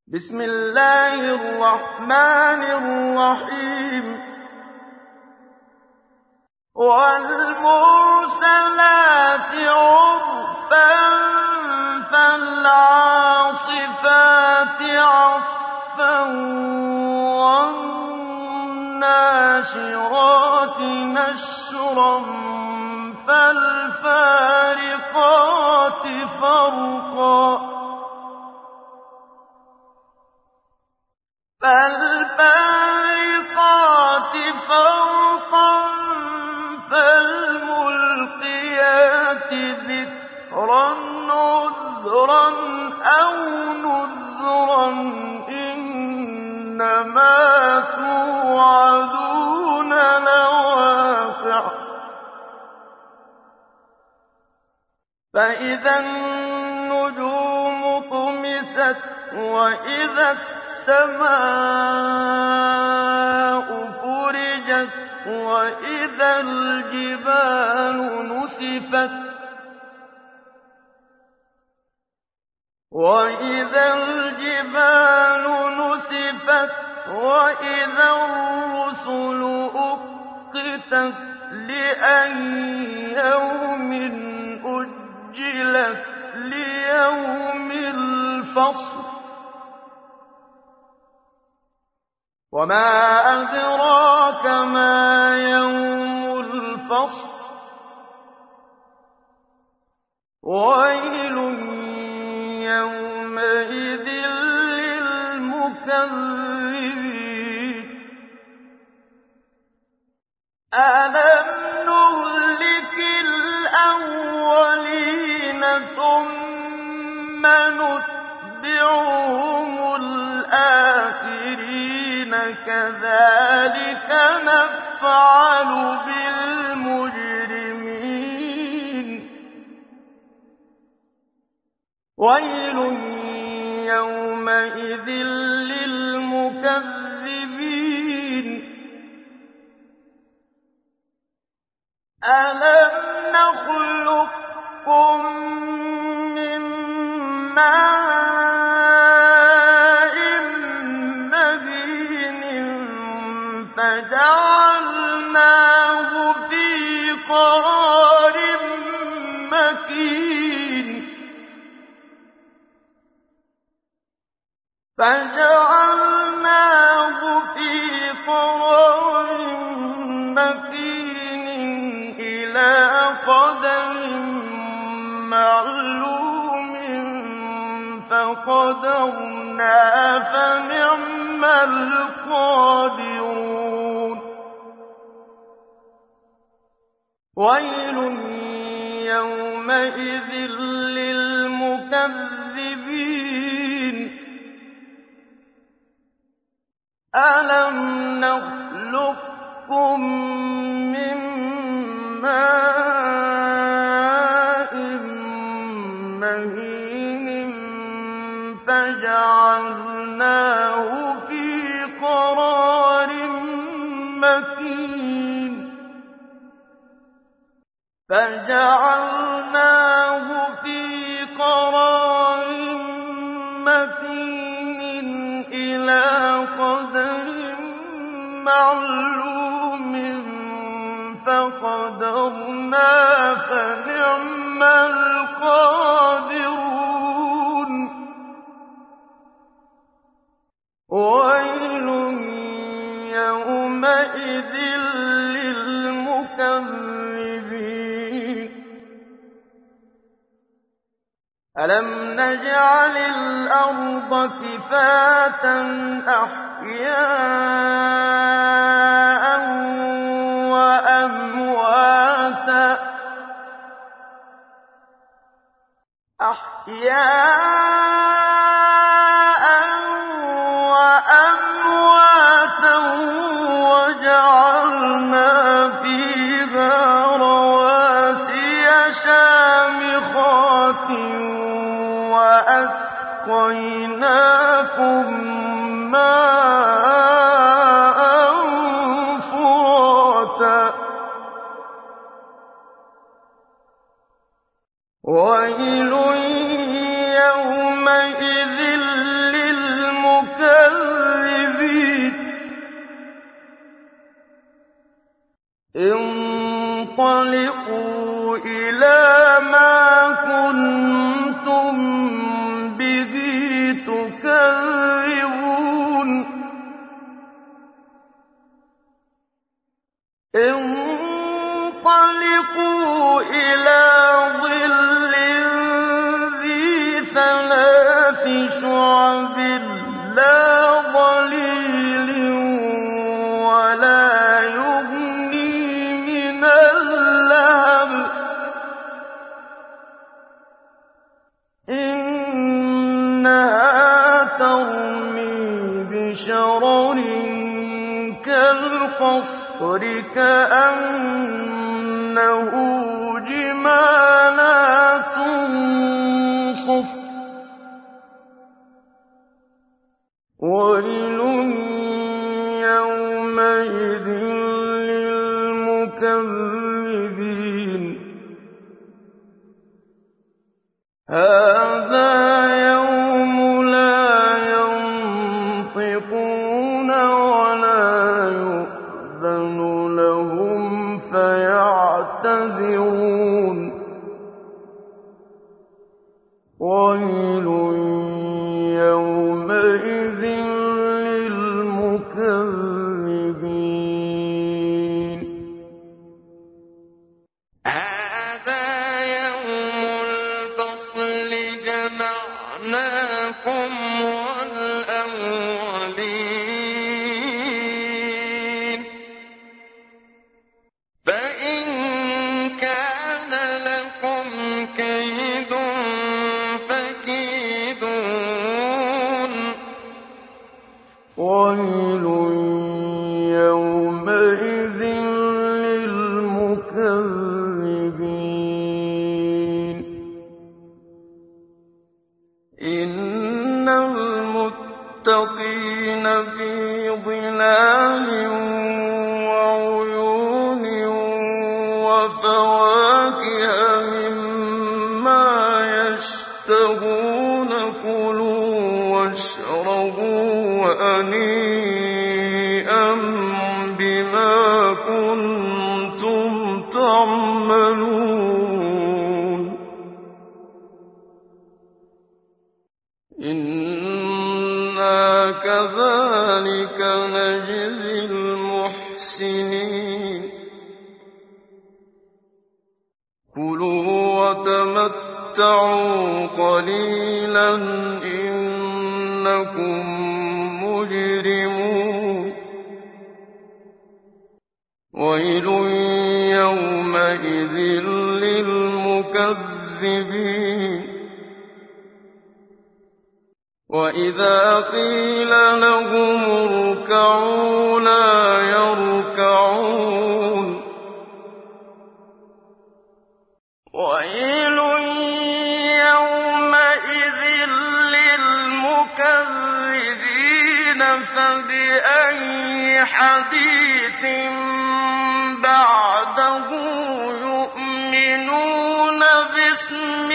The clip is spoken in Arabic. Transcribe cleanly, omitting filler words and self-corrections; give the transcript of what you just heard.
بسم الله الرحمن الرحيم والمرسلات عرفا فالعاصفات عصفا والناشرات نشرا فالفارقات فرقا فالملقيات ذكرا عذرا أو نذرا إنما توعدون لواقع فإذا النجوم طمست وإذا السماء فرجت وإذا الجبال نسفت وإذا الرسل أقتت لأي يوم أجلت ليوم الفصل وما أدراك ما يوم الفصل ويل يومئذ للمكذبين ألم نهلك الأولين ثم نتبعهم الآخرين كذلك نفعل بالمجرمين ويل يومئذ للمكذبين ألم نخلقكم من ماء مهين فجعلناه في قرار مكين إلى قدر معلوم فقدرنا فنعم القادرون ويل يومئذ للمكذبين ألم نخلقكم من ماء مهين فجعلناه في قرار مكين إلى قدر معلوم فقدرنا فنعم القادرون ويل يومئذ للمكذبين ألم نجعل الأرض كفاة أحياء وأمواتا وجعلنا فيها رواسي شامخات وأسقيناكم ماء فراتا ويل يومئذ للمكذبين انطَلِقُوا إِلَىٰ مَا كُنتُم بِهِ تُكَذِّبُونَ انطَلِقُوا إِلَىٰ ظِلٍّ ذِي ثَلَاثِ شُعَبٍ لَّا ظَلِيلٍ وَلَا يُغْنِي مِنَ اللَّهَبِ إِنَّهَا تَرْمِي بِشَرَرٍ كَالْقَصْرِ كَأَنَّهُ جِمَالَتٌ صُفْرٌ وَيْلٌ يَوْمَئِذٍ لِّلْمُكَذِّبِينَ هَٰذَا يَوْمُ لَا يَنطِقُونَ وَلَا يُؤْذَنُ لَهُمْ فَيَعْتَذِرُونَ وَيْلٌ يَوْمَئِذٍ لِّلْمُكَذِّبِينَ هَٰذَا يَوْمُ الْفَصْلِ جَمَعْنَاكُمْ وَالْأَوَّلِينَ فَإِن كَانَ لَكُمْ كَيْدٌ فَكِيدُونِ وَيْلٌ يَوْمَئِذٍ لِّلْمُكَذِّبِينَ إِنَّ الْمُتَّقِينَ فِي ظِلَالٍ وَعُيُونٍ وَفَوَاكِهَ مِمَّا يَشْتَهُونَ كُلُوا وَاشْرَبُوا هَنِيئًا بِمَا كُنتُمْ تَعْمَلُونَ إِنَّا كَذَٰلِكَ نَجْزِي الْمُحْسِنِينَ كُلُوا وَتَمَتَّعُوا قَلِيلًا إِنَّكُم مُّجْرِمُونَ وَيْلٌ يَوْمَئِذٍ لِّلْمُكَذِّبِينَ وَإِذَا قِيلَ لَهُمُ ارْكَعُوا لَا يَرْكَعُونَ وَيْلٌ يَوْمَئِذٍ لِّلْمُكَذِّبِينَ فَبِأَيِّ حَدِيثٍ بَعْدَهُ يُؤْمِنُونَ بِاسْمِ